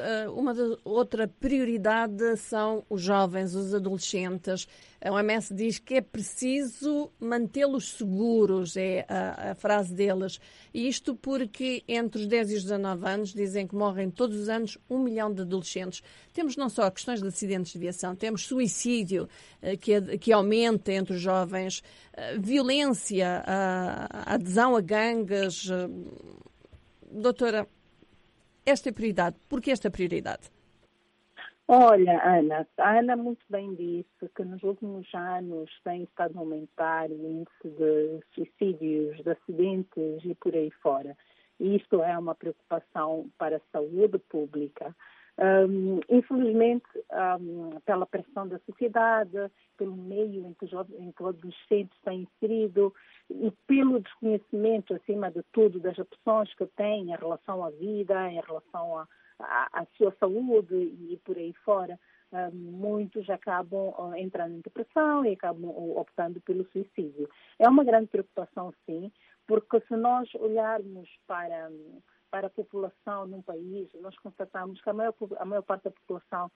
outra prioridade são os jovens, os adolescentes. A OMS diz que é preciso mantê-los seguros, é a frase deles. E isto porque entre os 10 e os 19 anos dizem que morrem todos os anos 1 milhão de adolescentes. Temos não só questões de acidentes de viação, temos suicídio que aumenta entre os jovens, violência, a adesão a gangues. Doutora, esta é a prioridade. Por que esta prioridade? Olha, Ana, a Ana muito bem disse que nos últimos anos tem estado a aumentar o índice de suicídios, de acidentes e por aí fora. E isto é uma preocupação para a saúde pública. Infelizmente, pela pressão da sociedade, pelo meio em que o adolescente está inserido e pelo desconhecimento, acima de tudo, das opções que tem em relação à vida, em relação à sua saúde e por aí fora, muitos acabam entrando em depressão e acabam optando pelo suicídio. É uma grande preocupação, sim, porque se nós olharmos para a população num país, nós constatamos que a maior parte da população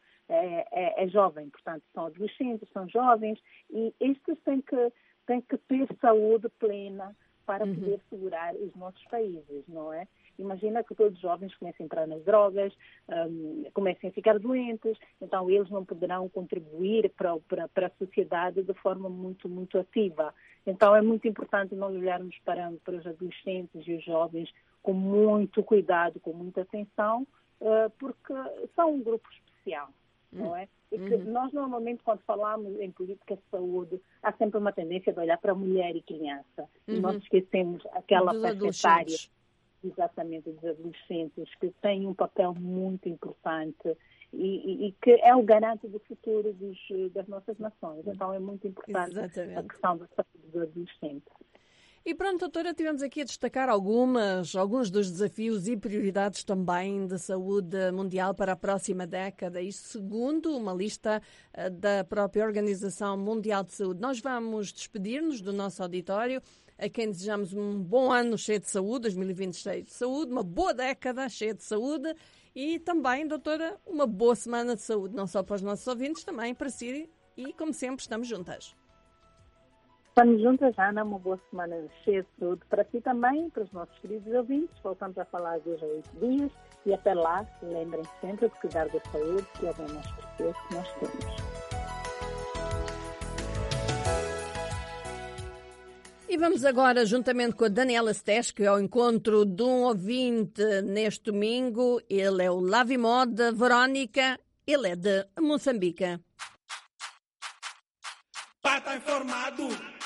é jovem, portanto, são adolescentes, são jovens, e estes têm que ter saúde plena para poder segurar os nossos países, não é? Imagina que todos os jovens comecem a entrar nas drogas, comecem a ficar doentes, então eles não poderão contribuir para a sociedade de forma muito, muito ativa. Então é muito importante nós olharmos para os adolescentes e os jovens com muito cuidado, com muita atenção, porque são um grupo especial, não é? E que nós normalmente, quando falamos em política de saúde, há sempre uma tendência de olhar para a mulher e criança. E nós esquecemos aquela faixa etária, exatamente, dos adolescentes, que têm um papel muito importante e que é o garante do futuro das nossas nações. Então é muito importante a questão da saúde dos adolescentes. E pronto, doutora, tivemos aqui a destacar alguns dos desafios e prioridades também da saúde mundial para a próxima década, isto segundo uma lista da própria Organização Mundial de Saúde. Nós vamos despedir-nos do nosso auditório, a quem desejamos um bom ano cheio de saúde, 2020 cheio de saúde, uma boa década cheia de saúde e também, doutora, uma boa semana de saúde, não só para os nossos ouvintes, também para si e, como sempre, estamos juntas. Estamos juntas, Ana, uma boa semana cheia de saúde para si também, para os nossos queridos ouvintes. Voltamos a falar 2 a 8 dias e até lá, lembrem sempre de cuidar da saúde, que é o bem mais precioso que nós temos. E vamos agora, juntamente com a Daniela Steschi, ao encontro de um ouvinte neste domingo. Ele é o Lavimod Verónica, ele é de Moçambique. Tá informado.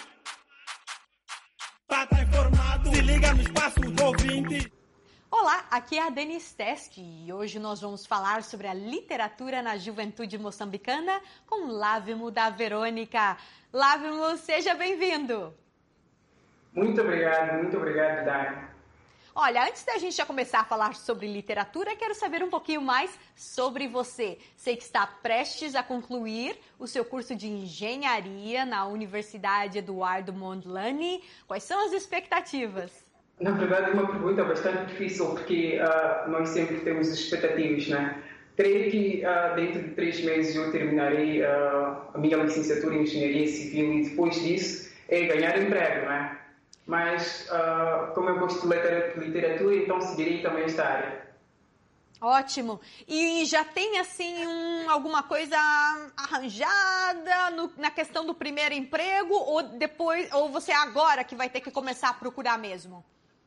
Tá informado. Se liga no espaço do ouvinte. Olá, aqui é a Dani Steschi e hoje nós vamos falar sobre a literatura na juventude moçambicana com Lávimo da Verônica. Lávimo, seja bem-vindo. Muito obrigado, Dani. Olha, antes da gente já começar a falar sobre literatura, quero saber um pouquinho mais sobre você. Sei que está prestes a concluir o seu curso de engenharia na Universidade Eduardo Mondlane. Quais são as expectativas? Na verdade, é uma pergunta bastante difícil, porque nós sempre temos expectativas, né? Creio que dentro de 3 meses eu terminarei a minha licenciatura em engenharia civil e depois disso ganhar emprego, né? Mas, como eu gosto de literatura, então seguirei também esta área. Ótimo. E já tem, assim, alguma coisa arranjada na questão do primeiro emprego ou você é agora que vai ter que começar a procurar mesmo?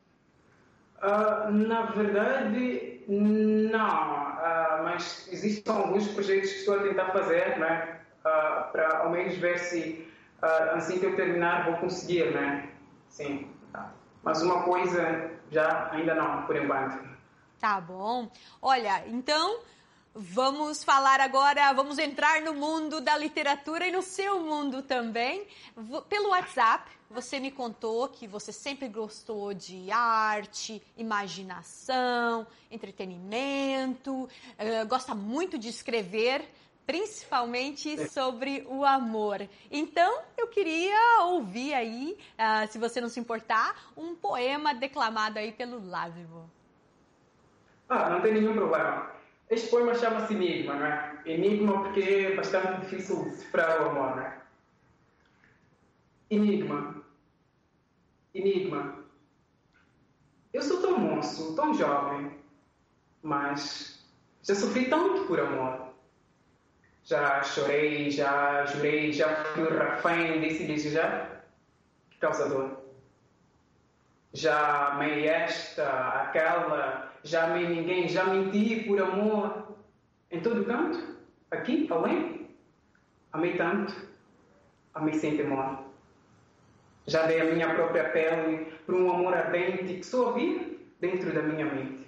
Na verdade, não. Mas existem alguns projetos que estou a tentar fazer, né? Para ao menos ver se assim que eu terminar vou conseguir, né? Sim, mas uma coisa ainda não, por enquanto. Tá bom. Olha, então vamos falar agora, vamos entrar no mundo da literatura e no seu mundo também. Pelo WhatsApp, você me contou que você sempre gostou de arte, imaginação, entretenimento, gosta muito de escrever, principalmente sobre o amor. Então, eu queria ouvir aí, se você não se importar, um poema declamado aí pelo Lávimo. Não tem nenhum problema. Este poema chama-se Enigma, não é? Enigma porque é bastante difícil de decifrar o amor, não é? Enigma. Eu sou tão moço, tão jovem, mas já sofri tanto por amor. Já chorei, já jurei, já fui refém desse desejar que causa dor. Já amei aquela, já amei ninguém, já menti por amor em todo canto, aqui, além, amei tanto, amei sem temor. Já dei a minha própria pele por um amor ardente que só havia dentro da minha mente.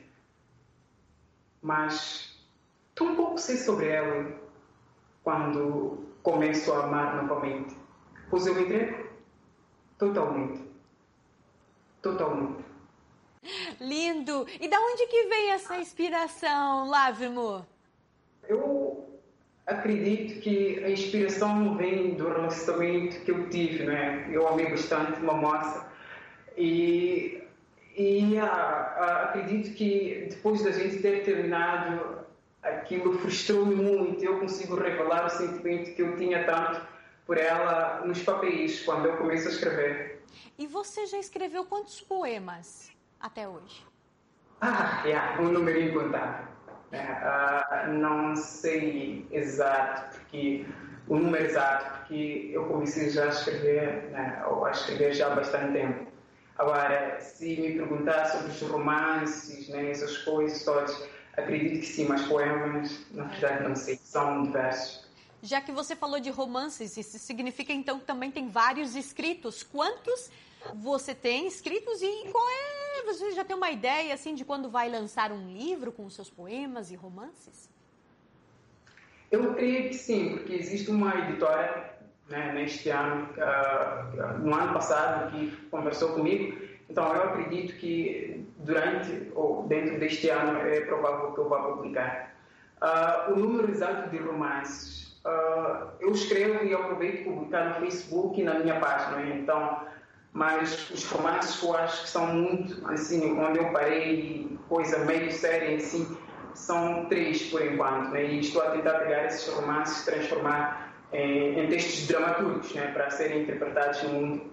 Mas tão pouco sei sobre ela quando começo a amar novamente. Pois eu me entrego totalmente. Totalmente. Lindo! E da onde que vem essa inspiração, Lávrimo? Eu acredito que a inspiração vem do relacionamento que eu tive, não é? Eu amei bastante uma moça e acredito que depois da gente ter terminado, aquilo frustrou-me muito. Eu consigo revelar o sentimento que eu tinha tanto por ela nos papéis, quando eu começo a escrever. E você já escreveu quantos poemas até hoje? Um número incontável. Não sei exato, o número exato, porque eu comecei já a escrever, ou a escrever já há bastante tempo. Agora, se me perguntar sobre os romances, essas coisas todas, acredito que sim, mas poemas, na verdade, não sei, são diversos. Já que você falou de romances, isso significa então que também tem vários escritos. Quantos você tem escritos e você já tem uma ideia assim de quando vai lançar um livro com os seus poemas e romances? Eu creio que sim, porque existe uma editora neste ano, no ano passado, que conversou comigo. Então eu acredito que durante ou dentro deste ano é provável que eu vá publicar. O número exato de romances, eu escrevo e aproveito publicar no Facebook e na minha página. Então, mas os romances eu acho que são muito, assim, onde eu parei, coisa meio séria, assim, são 3 por enquanto, e estou a tentar pegar esses romances e transformar em textos dramaturgos, para serem interpretados no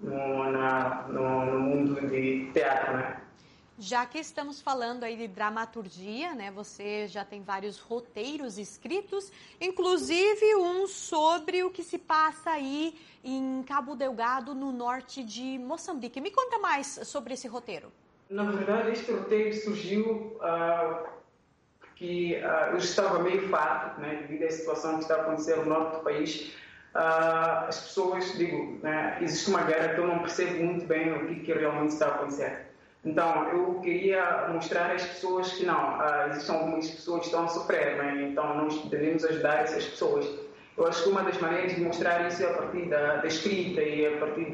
mundo de teatro, Já que estamos falando aí de dramaturgia, você já tem vários roteiros escritos, inclusive um sobre o que se passa aí em Cabo Delgado, no norte de Moçambique. Me conta mais sobre esse roteiro. Na verdade, este roteiro surgiu porque eu estava meio farto, devido à situação que está a acontecer no norte do país. As pessoas, existe uma guerra que eu não percebo muito bem o que realmente está a acontecer. Então, eu queria mostrar às pessoas que existem algumas pessoas que estão a sofrer, então nós devemos ajudar essas pessoas. Eu acho que uma das maneiras de mostrar isso é a partir da escrita e a partir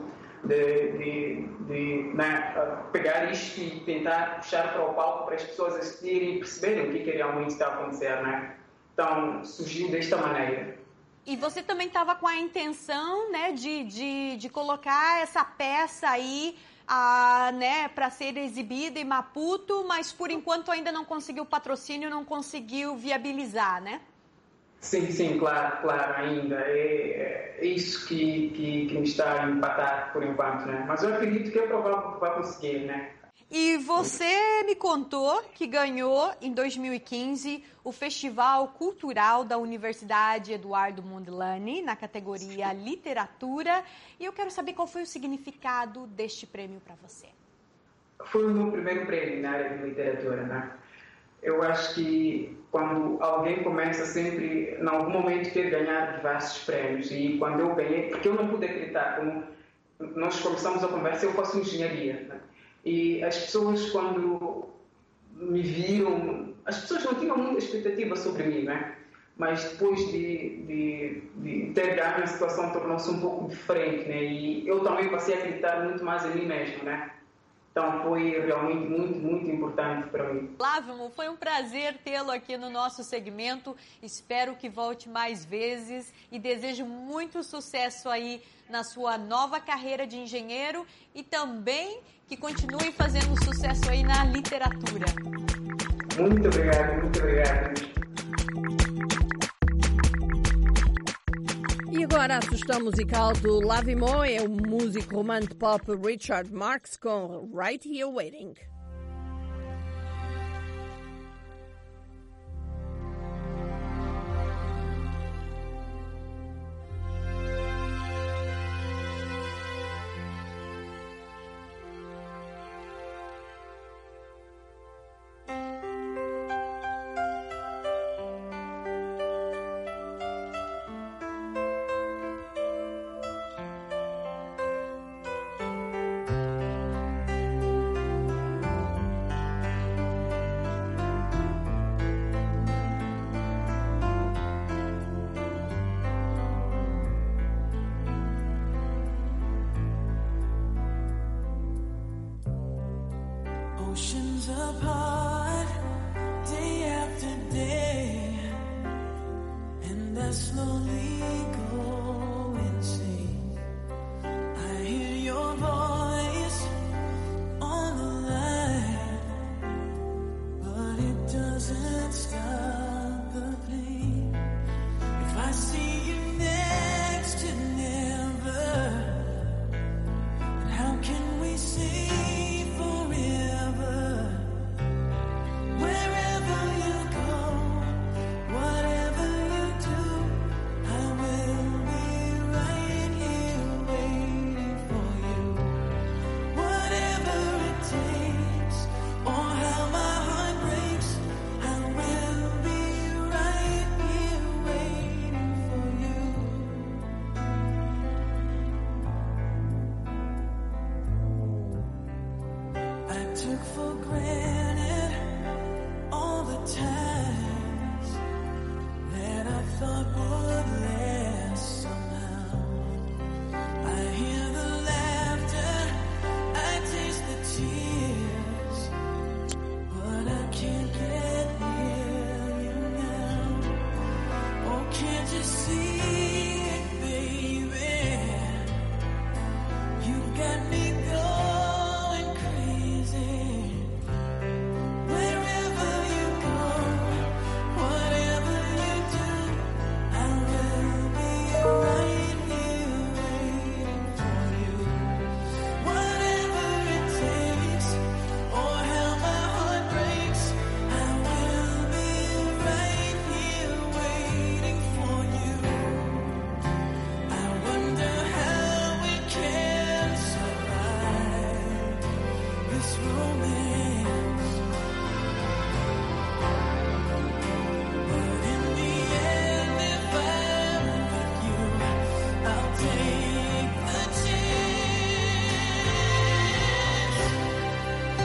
de pegar isto e tentar puxar para o palco para as pessoas assistirem e perceberem o que realmente está a acontecer, Então, surgiu desta maneira. E você também estava com a intenção, de colocar essa peça aí, para ser exibida em Maputo, mas por enquanto ainda não conseguiu patrocínio, não conseguiu viabilizar, né? Sim, claro, ainda. É isso que me está a empatar por enquanto, Mas eu acredito que é provável que vai conseguir, E você me contou que ganhou, em 2015, o Festival Cultural da Universidade Eduardo Mondlane, na categoria Literatura. E eu quero saber qual foi o significado deste prêmio para você. Foi o meu primeiro prêmio na área de literatura, Eu acho que quando alguém começa sempre, em algum momento, quer ganhar diversos prêmios. E quando eu ganhei, porque eu não pude acreditar, como nós começamos a conversa, eu faço engenharia, E as pessoas, quando me viram, as pessoas não tinham muita expectativa sobre mim, Mas depois de ter ganho, a situação tornou-se um pouco diferente, E eu também passei a acreditar muito mais em mim mesmo, Então foi realmente muito, muito importante para mim. Lávrimo, foi um prazer tê-lo aqui no nosso segmento. Espero que volte mais vezes e desejo muito sucesso aí na sua nova carreira de engenheiro e também que continue fazendo sucesso aí na literatura. Muito obrigado, muito obrigado. E agora a sugestão musical do Lávrimo é o músico romântico pop Richard Marx com Right Here Waiting. Years apart, day after day, and I slowly go insane. I hear your voice on the line, but it doesn't stop the pain. If I see you next to never, then how can we say forever? Wherever you go, whatever you do, I will be right here waiting for you. Whatever it takes, or how my heart breaks, I will be right here waiting for you. I took for granted all the times that I thought would last somehow. I hear the laughter, I taste the tears, but I can't get near you now. Oh, can't you see it, baby? You've got me going crazy. Wherever you go, whatever you do, I will be right here waiting for you. Whatever it takes, or how my heart breaks, I will be right here waiting for you. I wonder how we can survive this romance. But in the end, if I'm with you, I'll take the chance.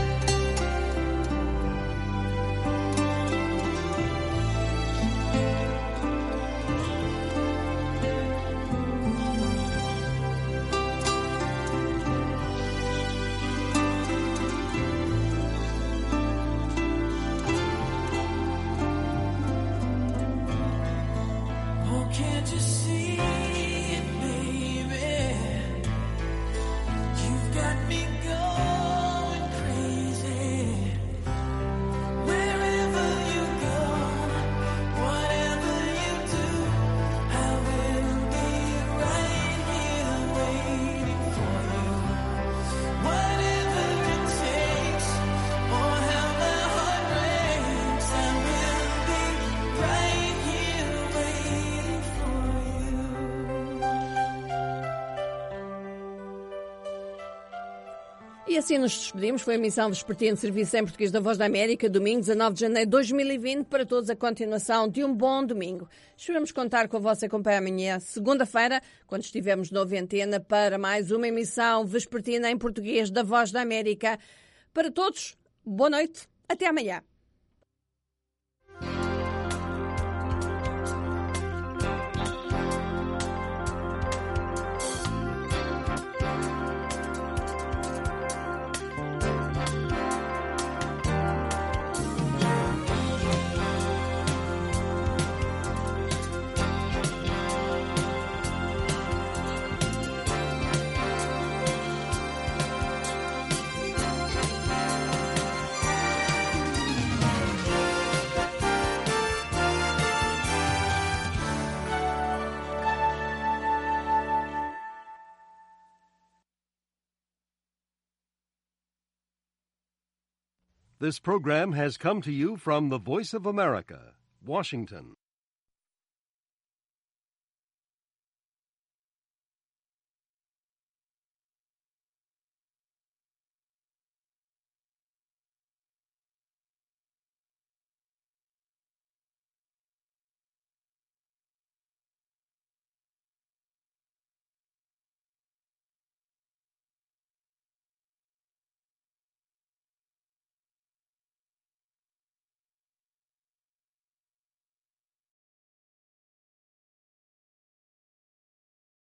Oh, can't you see it, baby? You've got me going crazy. Wherever you go, whatever you do, I will be right here waiting for you. Whatever it takes, or how my heart breaks, I will be right here waiting for you. E assim nos despedimos. Foi a emissão vespertina de serviço em português da Voz da América, domingo 19 de janeiro de 2020. Para todos, a continuação de um bom domingo. Esperamos contar com a vossa companhia amanhã, segunda-feira, quando estivermos de novo em antena, para mais uma emissão vespertina em português da Voz da América. Para todos, boa noite. Até amanhã. This program has come to you from the Voice of America, Washington.